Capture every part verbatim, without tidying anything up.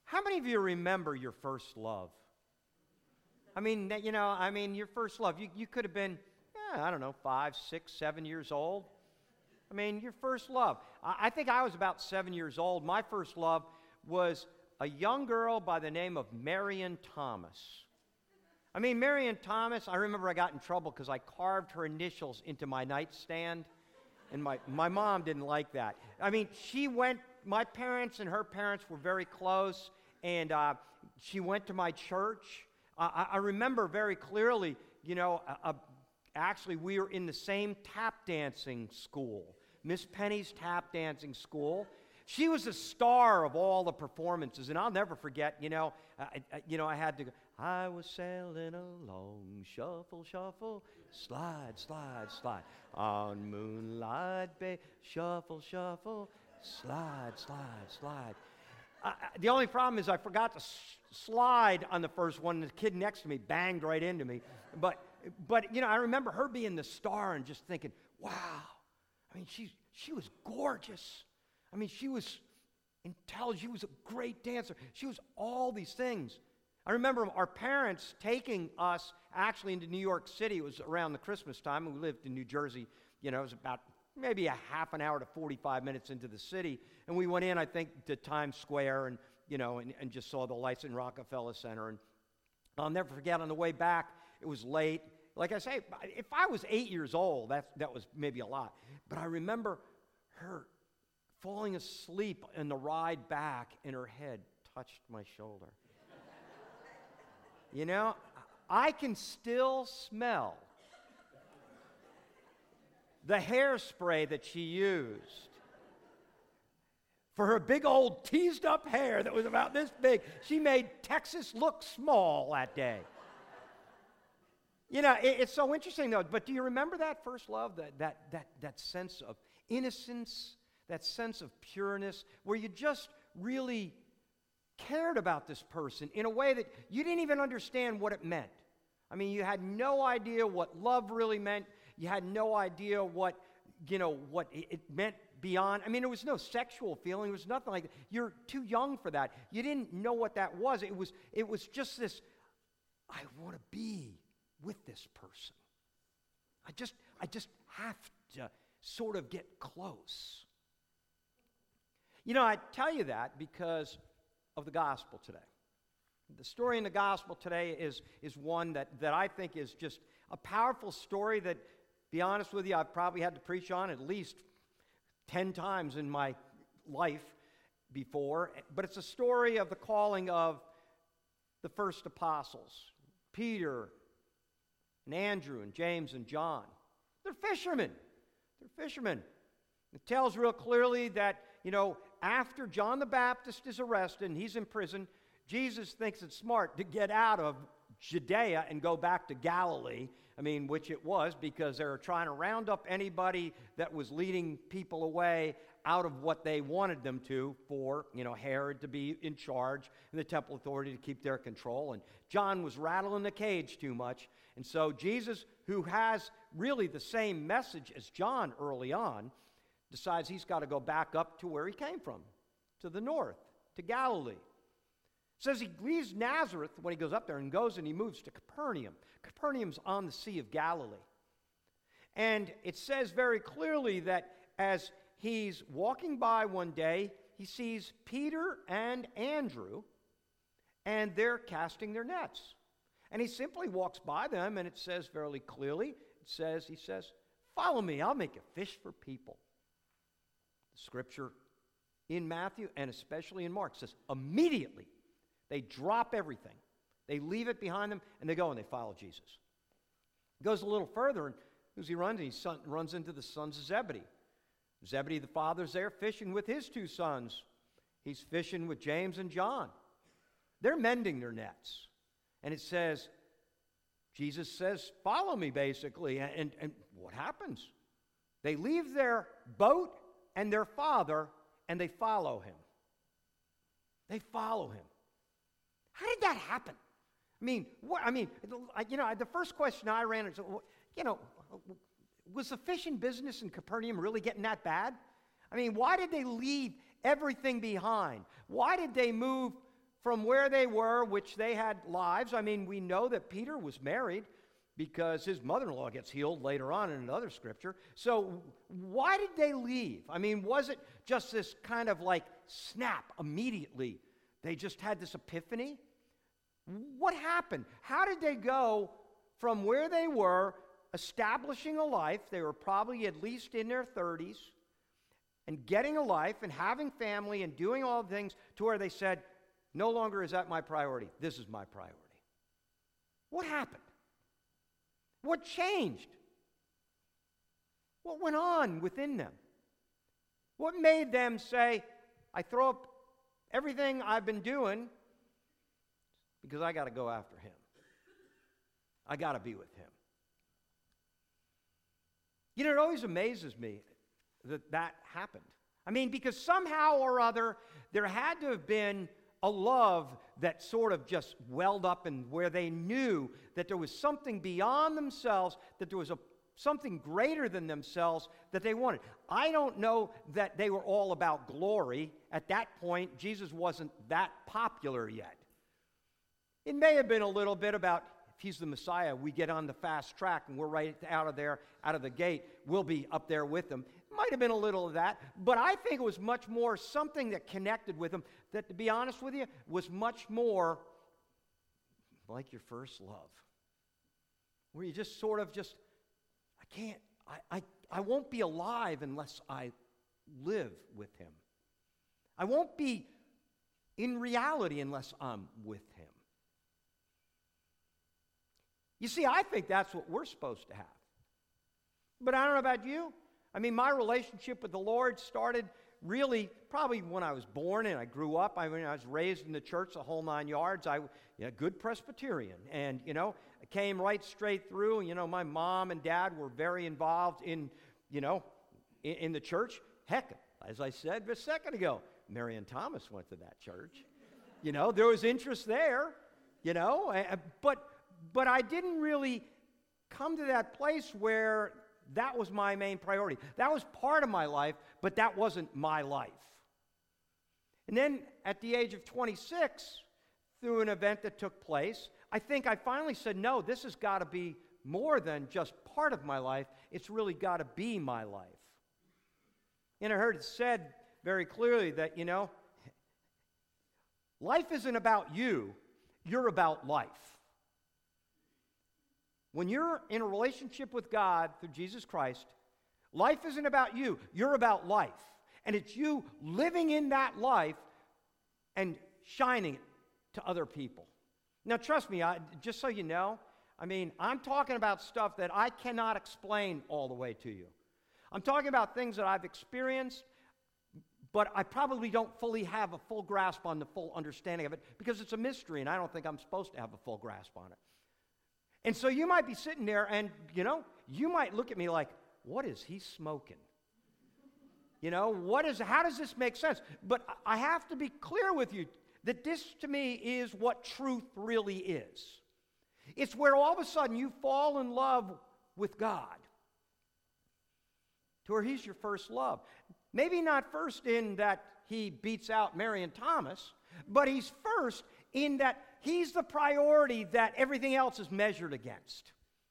How many of you remember your first love? I mean, you know, I mean, your first love. You, you could have been, eh, I don't know, five, six, seven years old. I mean, your first love. I, I think I was about seven years old. My first love was a young girl by the name of Marion Thomas. I mean, Marion Thomas, I remember I got in trouble because I carved her initials into my nightstand, and my, my mom didn't like that. I mean, she went, my parents and her parents were very close, and uh, she went to my church. I, I remember very clearly, you know, uh, uh, actually we were in the same tap dancing school, Miss Penny's tap dancing school. She was the star of all the performances, and I'll never forget, you know, I, I, you know, I had to go, I was sailing along, shuffle, shuffle, slide, slide, slide, on Moonlight Bay, shuffle, shuffle, slide, slide, slide. Uh, the only problem is I forgot to s- slide on the first one, and the kid next to me banged right into me. But, but you know, I remember her being the star and just thinking, wow. I mean, she, she was gorgeous. I mean, she was intelligent. She was a great dancer. She was all these things. I remember our parents taking us actually into New York City. It was around the Christmas time. We lived in New Jersey. You know, it was about maybe a half an hour to forty-five minutes into the city. And we went in, I think, to Times Square and, you know, and, and just saw the lights in Rockefeller Center. And I'll never forget, on the way back, it was late. Like I say, if I was eight years old, that, that was maybe a lot. But I remember her falling asleep in the ride back, and her head touched my shoulder. You know, I can still smell the hairspray that she used for her big old teased up hair that was about this big. She made Texas look small that day. You know, it, it's so interesting though, but do you remember that first love, that, that, that, that sense of innocence, that sense of pureness, where you just really cared about this person in a way that you didn't even understand what it meant? I mean, you had no idea what love really meant. You had no idea what, you know, what it meant beyond. I mean, there was no sexual feeling. There was nothing like that. You're too young for that. You didn't know what that was. It was, it was just this, I want to be with this person. I just, I just have to sort of get close. You know, I tell you that because of the gospel today. The story in the gospel today is, is one that, that I think is just a powerful story that, to be honest with you, I've probably had to preach on at least ten times in my life before. But it's a story of the calling of the first apostles, Peter and Andrew and James and John. They're fishermen. They're fishermen. It tells real clearly that, you know, after John the Baptist is arrested and he's in prison, Jesus thinks it's smart to get out of Judea and go back to Galilee. I mean, which it was, because they were trying to round up anybody that was leading people away out of what they wanted them to for, you know, Herod to be in charge and the temple authority to keep their control. And John was rattling the cage too much. And so Jesus, who has really the same message as John early on, decides he's got to go back up to where he came from, to the north, to Galilee. It says he leaves Nazareth when he goes up there and goes and he moves to Capernaum. Capernaum's on the Sea of Galilee. And it says very clearly that as he's walking by one day, he sees Peter and Andrew, and they're casting their nets. And he simply walks by them, and it says fairly clearly, it says, he says, "Follow me, I'll make you fish for people." The scripture in Matthew and especially in Mark says immediately they drop everything. They leave it behind them, and they go and they follow Jesus. He goes a little further, and as he runs, he son, runs into the sons of Zebedee. Zebedee, the father's there fishing with his two sons. He's fishing with James and John. They're mending their nets. And it says, Jesus says, "Follow me," basically. And, and, and what happens? They leave their boat and their father, and they follow him. They follow him. How did that happen? I mean, what, I mean, you know, the first question I ran is, you know, was the fishing business in Capernaum really getting that bad? I mean, why did they leave everything behind? Why did they move from where they were, which they had lives. I mean, we know that Peter was married because his mother-in-law gets healed later on in another scripture. So why did they leave? I mean, was it just this kind of like snap immediately? They just had this epiphany? What happened? How did they go from where they were, establishing a life? They were probably at least in their thirties, and getting a life and having family and doing all the things to where they said, no longer is that my priority. This is my priority. What happened? What changed? What went on within them? What made them say, I throw up everything I've been doing because I got to go after him. I got to be with him. You know, it always amazes me that that happened. I mean, because somehow or other, there had to have been a love that sort of just welled up, and where they knew that there was something beyond themselves, that there was a something greater than themselves that they wanted. I don't know that they were all about glory. At that point, Jesus wasn't that popular yet. It may have been a little bit about, if he's the Messiah, we get on the fast track and we're right out of there, out of the gate, we'll be up there with them. Might have been a little of that, but I think it was much more something that connected with them, that, to be honest with you, was much more like your first love, where you just sort of just, I can't, I, I, I won't be alive unless I live with him. I won't be in reality unless I'm with him. You see, I think that's what we're supposed to have. But I don't know about you. I mean, my relationship with the Lord started really probably when I was born and I grew up. I mean, I was raised in the church, the whole nine yards. I, you know, good Presbyterian. And, you know, I came right straight through. You know, my mom and dad were very involved in, you know, in, in the church. Heck, as I said a second ago, Marion Thomas went to that church. You know, there was interest there, you know, but, but I didn't really come to that place where that was my main priority. That was part of my life, but that wasn't my life. And then at the age of twenty-six, through an event that took place, I think I finally said, no, this has got to be more than just part of my life. It's really got to be my life. And I heard it said very clearly that, you know, life isn't about you, you're about life. When you're in a relationship with God through Jesus Christ, life isn't about you, you're about life. And it's you living in that life and shining it to other people. Now, trust me, I, just so you know, I mean, I'm talking about stuff that I cannot explain all the way to you. I'm talking about things that I've experienced, but I probably don't fully have a full grasp on the full understanding of it because it's a mystery, and I don't think I'm supposed to have a full grasp on it. And so you might be sitting there and, you know, you might look at me like, what is he smoking? You know, what is, how does this make sense? But I have to be clear with you that this to me is what truth really is. It's where all of a sudden you fall in love with God, to where he's your first love. Maybe not first in that he beats out Marion Thomas, but he's first in that he's the priority that everything else is measured against.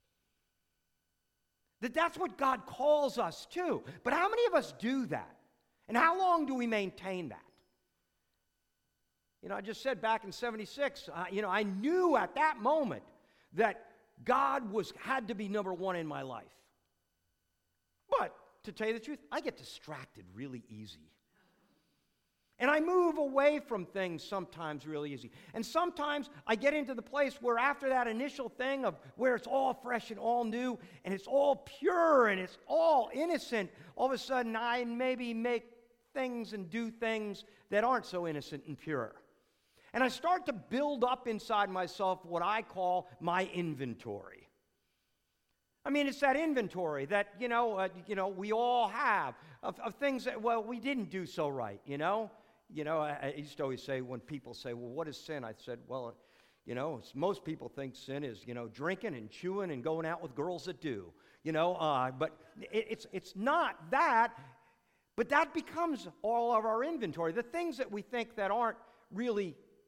That that's what God calls us to. But how many of us do that? And how long do we maintain that? You know, I just said back in seventy-six, uh, you know, I knew at that moment that God was had to be number one in my life. But to tell you the truth, I get distracted really easy. And I move away from things sometimes really easy. And sometimes I get into the place where after that initial thing of where it's all fresh and all new and it's all pure and it's all innocent, all of a sudden I maybe make things and do things that aren't so innocent and pure. And I start to build up inside myself what I call my inventory. I mean, it's that inventory that, you know, uh, you know, we all have of, of things that, well, we didn't do so right, you know. You know, I, I used to always say when people say, well, what is sin? I said, well, you know, most people think sin is, you know, drinking and chewing and going out with girls that do, you know. Uh, but it, it's, it's not that, but that becomes all of our inventory. The things that we think that aren't really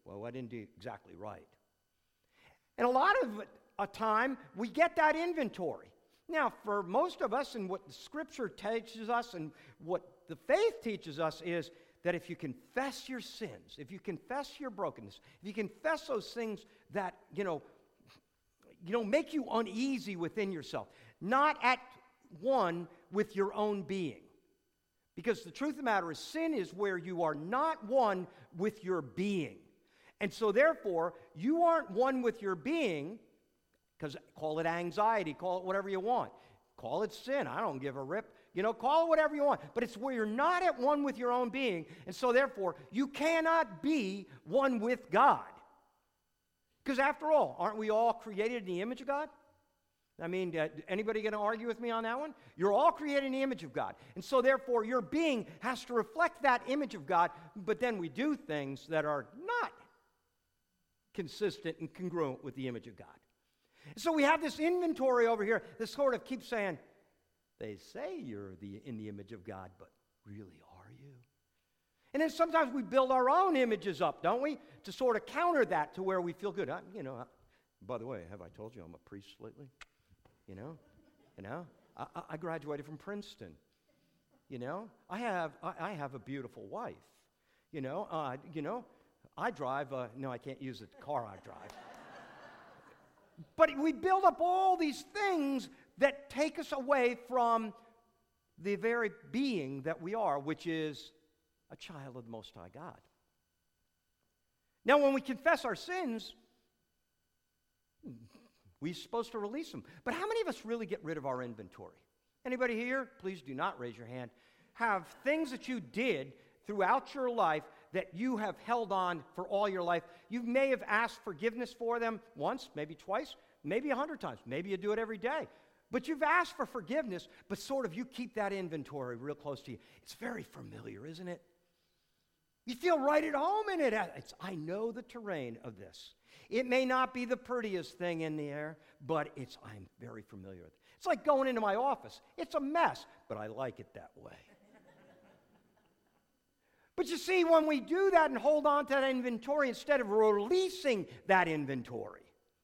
Well, I didn't do exactly right. And a lot of a time, we get that inventory. Now, for most of us, and what the Scripture teaches us and what the faith teaches us is that if you confess your sins, if you confess your brokenness, if you confess those things that, you know, you know, make you uneasy within yourself, not at one with your own being. Because the truth of the matter is, sin is where you are not one with your being. And so therefore, you aren't one with your being, because call it anxiety, call it whatever you want. Call it sin, I don't give a rip. You know, call it whatever you want. But it's where you're not at one with your own being, and so therefore, you cannot be one with God. Because after all, aren't we all created in the image of God? I mean, uh, anybody going to argue with me on that one? You're all created in the image of God. And so therefore, your being has to reflect that image of God, but then we do things that are not consistent and congruent with the image of God. So we have this inventory over here that sort of keeps saying, they say you're the, in the image of God, but really are you? And then sometimes we build our own images up, don't we? To sort of counter that to where we feel good. I, you know, I, by the way, have I told you I'm a priest lately? You know? You know? I, I graduated from Princeton. You know? I have, I, I have a beautiful wife. You know? Uh, you know? I drive, uh, no, I can't use the car I drive. But we build up all these things that take us away from the very being that we are, which is a child of the Most High God. Now, when we confess our sins, we're supposed to release them. But how many of us really get rid of our inventory? Anybody here? Please do not raise your hand. Have things that you did throughout your life that you have held on for all your life. You may have asked forgiveness for them once, maybe twice, maybe a hundred times. Maybe you do it every day. But you've asked for forgiveness, but sort of you keep that inventory real close to you. It's very familiar, isn't it? You feel right at home in it. It's, I know the terrain of this. It may not be the prettiest thing in the air, but it's, I'm very familiar with it. It's like going into my office. It's a mess, but I like it that way. But you see, when we do that and hold on to that inventory instead of releasing that inventory,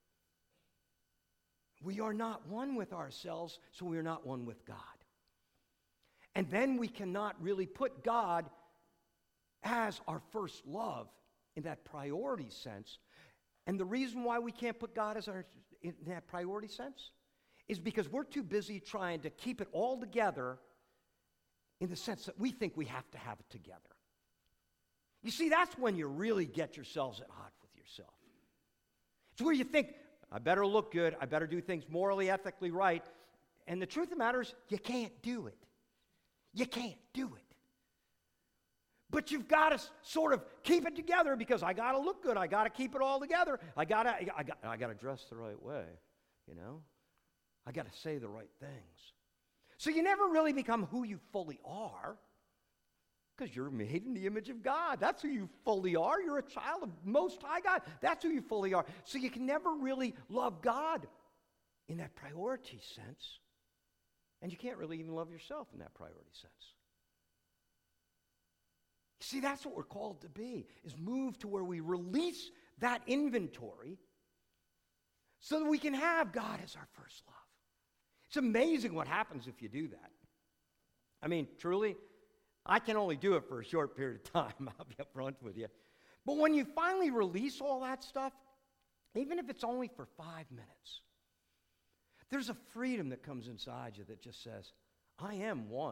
we are not one with ourselves, so we are not one with God. And then we cannot really put God as our first love in that priority sense. And the reason why we can't put God as our in that priority sense is because we're too busy trying to keep it all together in the sense that we think we have to have it together. You see, that's when you really get yourselves at odds with yourself. It's where you think, I better look good, I better do things morally, ethically right. And the truth of the matter is, you can't do it. You can't do it. But you've got to sort of keep it together because I got to look good. I got to keep it all together. I got to I got I got to dress the right way, you know? I got to say the right things. So you never really become who you fully are. Because you're made in the image of God. That's who you fully are. You're a child of Most High God. That's who you fully are. So you can never really love God in that priority sense. And you can't really even love yourself in that priority sense. See, that's what we're called to be, is move to where we release that inventory so that we can have God as our first love. It's amazing what happens if you do that. I mean, truly, I can only do it for a short period of time, I'll be up front with you. But when you finally release all that stuff, even if it's only for five minutes, there's a freedom that comes inside you that just says, I am one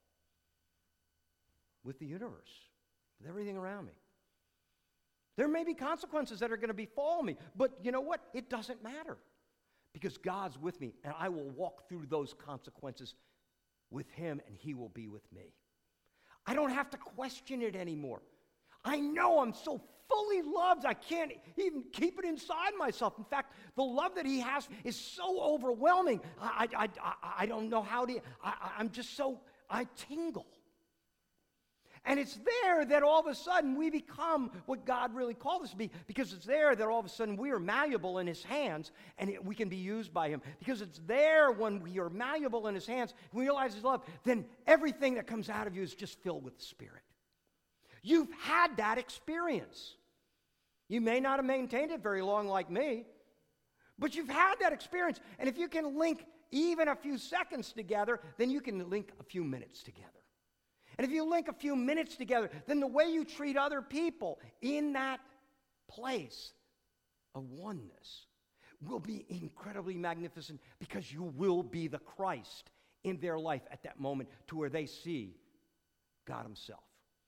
with the universe, with everything around me. There may be consequences that are going to befall me, but you know what? It doesn't matter because God's with me, and I will walk through those consequences with Him, and He will be with me. I don't have to question it anymore. I know I'm so fully loved, I can't even keep it inside myself. In fact, the love that He has is so overwhelming. I, I, I, I don't know how to, I, I'm just so, I tingle. And it's there that all of a sudden we become what God really called us to be, because it's there that all of a sudden we are malleable in His hands and it, we can be used by Him. Because it's there when we are malleable in His hands, we realize His love, then everything that comes out of you is just filled with the Spirit. You've had that experience. You may not have maintained it very long like me, but you've had that experience. And if you can link even a few seconds together, then you can link a few minutes together. And if you link a few minutes together, then the way you treat other people in that place of oneness will be incredibly magnificent, because you will be the Christ in their life at that moment, to where they see God himself.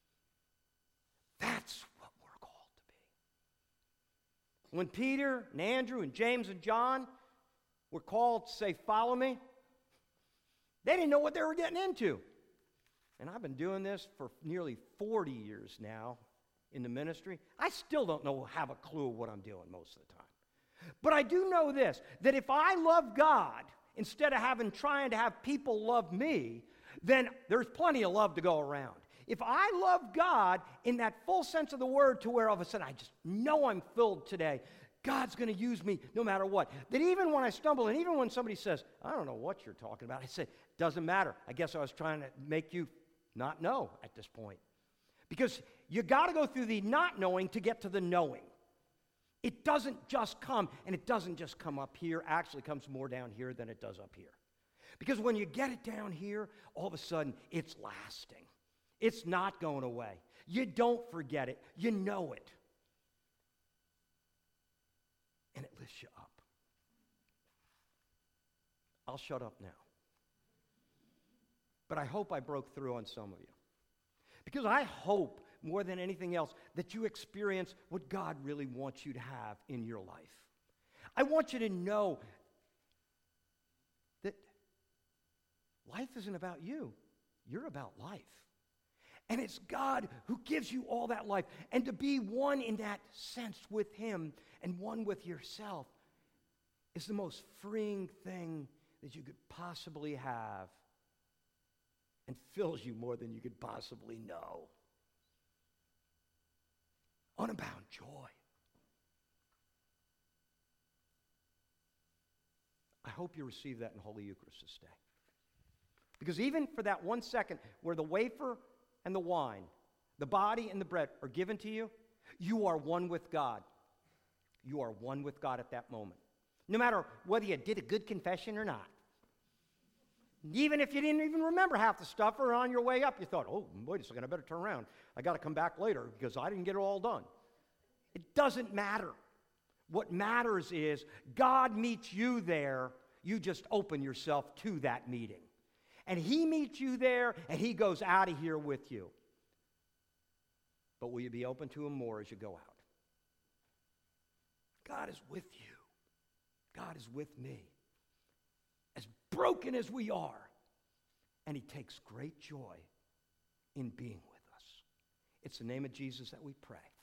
That's what we're called to be. When Peter and Andrew and James and John were called to say, "Follow me," they didn't know what they were getting into. And I've been doing this for nearly forty years now in the ministry. I still don't know, have a clue what I'm doing most of the time. But I do know this, that if I love God instead of having trying to have people love me, then there's plenty of love to go around. If I love God in that full sense of the word, to where all of a sudden I just know I'm filled today, God's going to use me no matter what. That even when I stumble, and even when somebody says, "I don't know what you're talking about," I say, "Doesn't matter. I guess I was trying to make you not know at this point." Because you got to go through the not knowing to get to the knowing. It doesn't just come, and it doesn't just come up here. Actually, it comes more down here than it does up here. Because when you get it down here, all of a sudden, it's lasting. It's not going away. You don't forget it. You know it. And it lifts you up. I'll shut up now. But I hope I broke through on some of you. Because I hope, more than anything else, that you experience what God really wants you to have in your life. I want you to know that life isn't about you. You're about life. And it's God who gives you all that life. And to be one in that sense with him and one with yourself is the most freeing thing that you could possibly have, and fills you more than you could possibly know. Unbound joy. I hope you receive that in Holy Eucharist this day. Because even for that one second where the wafer and the wine, the body and the bread are given to you, you are one with God. You are one with God at that moment. No matter whether you did a good confession or not. Even if you didn't even remember half the stuff, or on your way up, you thought, "Oh, wait a second, I better turn around. I got to come back later because I didn't get it all done." It doesn't matter. What matters is God meets you there. You just open yourself to that meeting. And he meets you there, and he goes out of here with you. But will you be open to him more as you go out? God is with you. God is with me. As broken as we are, and he takes great joy in being with us. It's the name of Jesus that we pray.